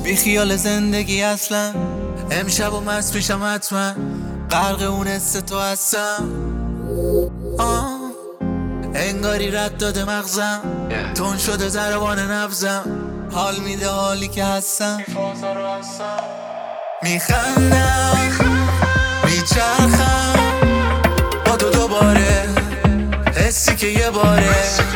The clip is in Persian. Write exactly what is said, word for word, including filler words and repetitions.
بی خیال زندگی اصلا. امشب و مست پیشم حتما، غرق اون حس تو هستم. آه انگاری رد داده مغزم، تون شده ضربان نبزم. حال میده حالی که هستم، میخندم میچرخم با تو دوباره، حسی که یه باره